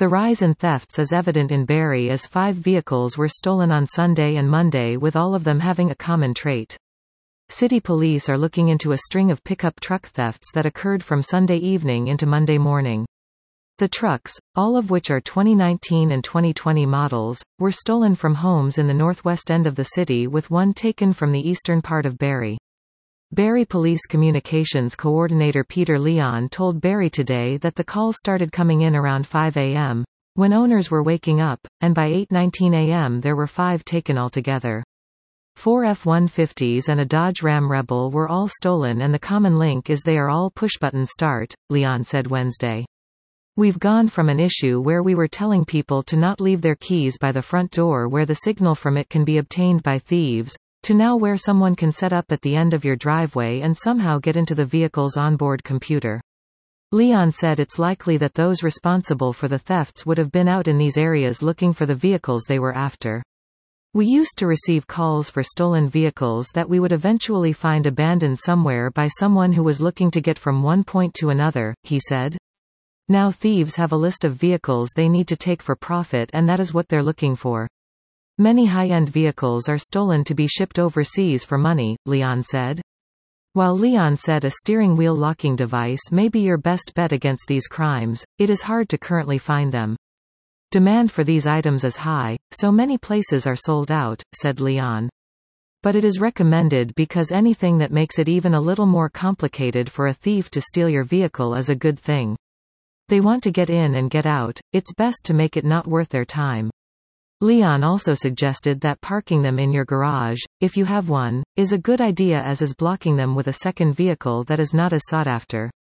The rise in thefts is evident in Barrie as 5 vehicles were stolen on Sunday and Monday, with all of them having a common trait. City police are looking into a string of pickup truck thefts that occurred from Sunday evening into Monday morning. The trucks, all of which are 2019 and 2020 models, were stolen from homes in the northwest end of the city, with one taken from the eastern part of Barrie. Barrie Police Communications Coordinator Peter Leon told Barrie Today that the calls started coming in around 5 a.m., when owners were waking up, and by 8:19 a.m. there were 5 taken altogether. 4 F-150s and a Dodge Ram Rebel were all stolen, and the common link is they are all push-button start, Leon said Wednesday. We've gone from an issue where we were telling people to not leave their keys by the front door where the signal from it can be obtained by thieves, to now where someone can set up at the end of your driveway and somehow get into the vehicle's onboard computer. Leon said it's likely that those responsible for the thefts would have been out in these areas looking for the vehicles they were after. We used to receive calls for stolen vehicles that we would eventually find abandoned somewhere by someone who was looking to get from one point to another, he said. Now thieves have a list of vehicles they need to take for profit, and that is what they're looking for. Many high-end vehicles are stolen to be shipped overseas for money, Leon said. While Leon said a steering wheel locking device may be your best bet against these crimes, it is hard to currently find them. Demand for these items is high, so many places are sold out, said Leon. But it is recommended because anything that makes it even a little more complicated for a thief to steal your vehicle is a good thing. They want to get in and get out, it's best to make it not worth their time. Leon also suggested that parking them in your garage, if you have one, is a good idea, as is blocking them with a second vehicle that is not as sought after.